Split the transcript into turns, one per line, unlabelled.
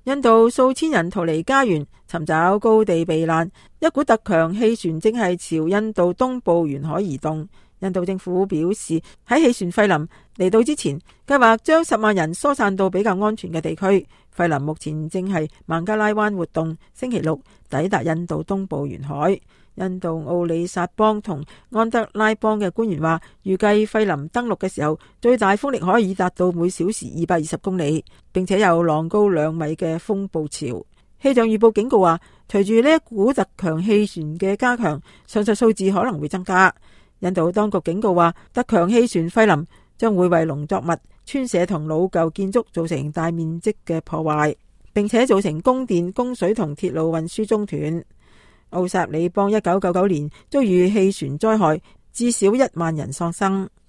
印度數千人逃離家園，尋找高地避難。一股特強氣旋正係朝印度東部沿海移動。印度政府表示，喺氣旋費林嚟到之前，計劃將10萬人疏散到比較安全嘅地區。費林目前正係孟加拉灣活動，星期六抵達印度東部沿海。印度奧里薩邦同安德拉邦嘅官員話，預計費林登陸嘅時候，最大風力可以達到每小時220公里，並且有浪高2米嘅風暴潮。氣象預報警告話，隨住呢一股特強氣旋嘅加強，上述數字可能會增加。印度當局警告話，特強氣旋費林將會為農作物、村舍同老舊建築造成大面積嘅破壞，並且造成供電、供水同鐵路運輸中斷。奧薩里邦1999年遭遇氣旋災害，至少1萬人喪生。